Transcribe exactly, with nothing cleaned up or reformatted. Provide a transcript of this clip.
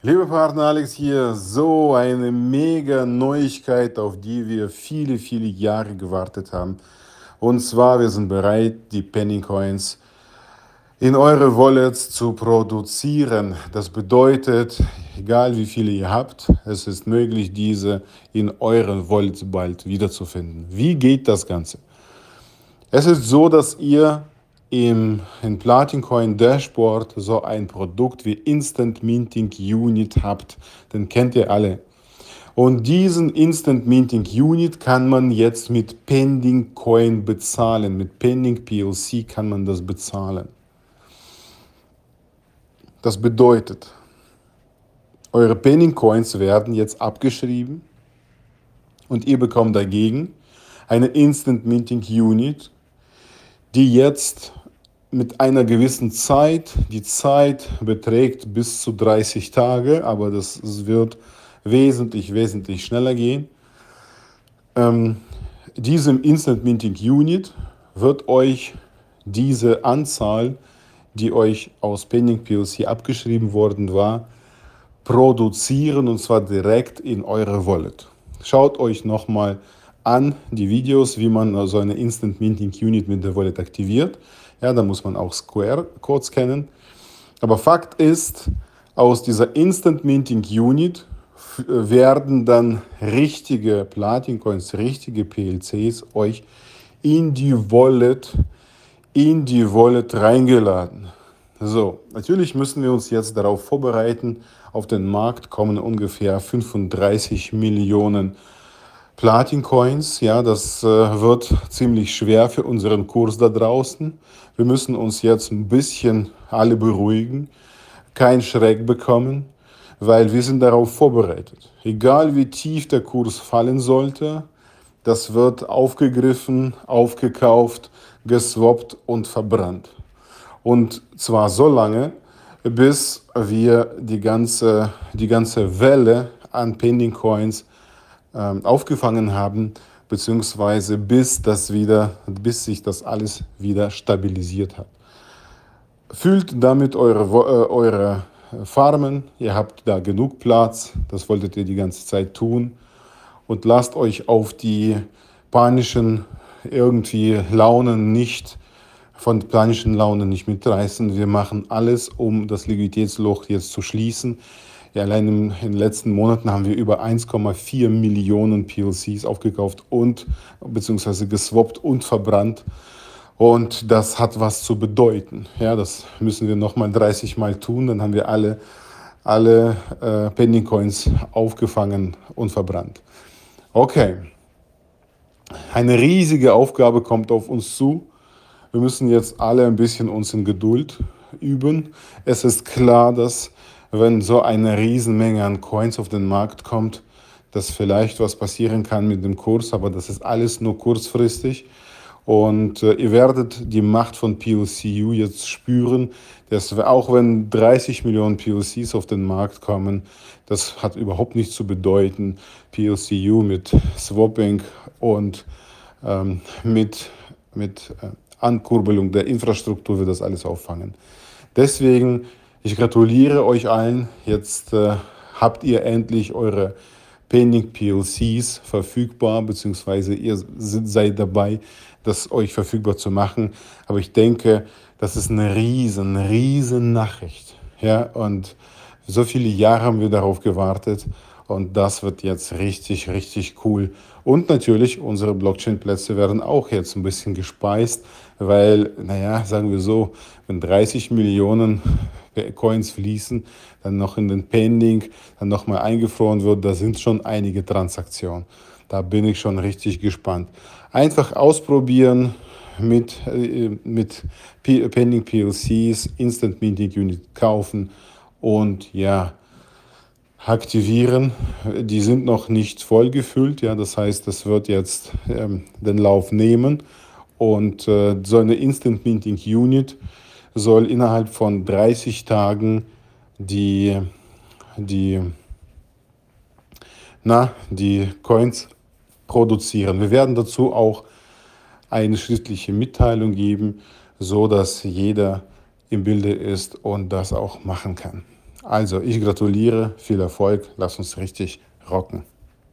Liebe Partner, Alex hier. So eine mega Neuigkeit, auf die wir viele, viele Jahre gewartet haben. Und zwar, wir sind bereit, die Penny Coins in eure Wallets zu produzieren. Das bedeutet, egal wie viele ihr habt, es ist möglich, diese in euren Wallets bald wiederzufinden. Wie geht das Ganze? Es ist so, dass ihr im in Platin Coin Dashboard so ein Produkt wie Instant Minting Unit habt. Den kennt ihr alle. Und diesen Instant Minting Unit kann man jetzt mit Pending Coin bezahlen. Mit Pending P L C kann man das bezahlen. Das bedeutet, eure Pending Coins werden jetzt abgeschrieben und ihr bekommt dagegen eine Instant Minting Unit, die jetzt mit einer gewissen Zeit, die Zeit beträgt bis zu dreißig Tage, aber das wird wesentlich, wesentlich schneller gehen. Ähm, diesem Instant Minting Unit wird euch diese Anzahl, die euch aus Pending P L C abgeschrieben worden war, produzieren, und zwar direkt in eure Wallet. Schaut euch nochmal an die Videos, wie man so eine Instant Minting Unit mit der Wallet aktiviert. Ja, da muss man auch Square Codes kennen. Aber Fakt ist, aus dieser Instant Minting Unit werden dann richtige Platin Coins, richtige P L Cs euch in die Wallet, in die Wallet reingeladen. So, natürlich müssen wir uns jetzt darauf vorbereiten. Auf den Markt kommen ungefähr fünfunddreißig Millionen Platin Coins. Ja, das äh, wird ziemlich schwer für unseren Kurs da draußen. Wir müssen uns jetzt ein bisschen alle beruhigen, keinen Schreck bekommen, weil wir sind darauf vorbereitet. Egal wie tief der Kurs fallen sollte, das wird aufgegriffen, aufgekauft, geswappt und verbrannt. Und zwar so lange, bis wir die ganze, die ganze Welle an Pending Coins ähm, aufgefangen haben, beziehungsweise bis, das wieder, bis sich das alles wieder stabilisiert hat. Füllt damit eure, äh, eure Farmen, ihr habt da genug Platz, das wolltet ihr die ganze Zeit tun, und lasst euch auf die panischen irgendwie Launen nicht von panischen Launen nicht mitreißen. Wir machen alles, um das Liquiditätsloch jetzt zu schließen. Ja, allein in den letzten Monaten haben wir über eins Komma vier Millionen P L Cs aufgekauft und beziehungsweise geswappt und verbrannt. Und das hat was zu bedeuten. Ja, das müssen wir nochmal dreißig Mal tun, dann haben wir alle, alle äh, Pending Coins aufgefangen und verbrannt. Okay, eine riesige Aufgabe kommt auf uns zu. Wir müssen jetzt alle ein bisschen uns in Geduld üben. Es ist klar, dass wenn so eine Riesenmenge an Coins auf den Markt kommt, dass vielleicht was passieren kann mit dem Kurs, aber das ist alles nur kurzfristig. Und äh, ihr werdet die Macht von P L C U jetzt spüren, dass auch wenn dreißig Millionen P L Cs auf den Markt kommen, das hat überhaupt nichts zu bedeuten. P L C U mit Swapping und ähm, mit, mit äh, Ankurbelung der Infrastruktur wird das alles auffangen. Deswegen, ich gratuliere euch allen. Jetzt äh, habt ihr endlich eure Pending P L Cs verfügbar, beziehungsweise ihr seid dabei, das euch verfügbar zu machen. Aber ich denke, das ist eine riesen, riesen Nachricht. Ja, und so viele Jahre haben wir darauf gewartet. Und das wird jetzt richtig, richtig cool. Und natürlich, unsere Blockchain-Plätze werden auch jetzt ein bisschen gespeist, weil, naja, sagen wir so, wenn dreißig Millionen Coins fließen, dann noch in den Pending, dann nochmal eingefroren wird, da sind schon einige Transaktionen. Da bin ich schon richtig gespannt. Einfach ausprobieren mit, äh, mit P- Pending P L Cs, Instant Minting Unit kaufen und ja, aktivieren. Die sind noch nicht voll gefüllt, ja, das heißt, das wird jetzt ähm, den Lauf nehmen, und äh, so eine Instant Minting Unit soll innerhalb von dreißig Tagen die, die, na, die Coins produzieren. Wir werden dazu auch eine schriftliche Mitteilung geben, so dass jeder im Bilde ist und das auch machen kann. Also, ich gratuliere, viel Erfolg, lass uns richtig rocken.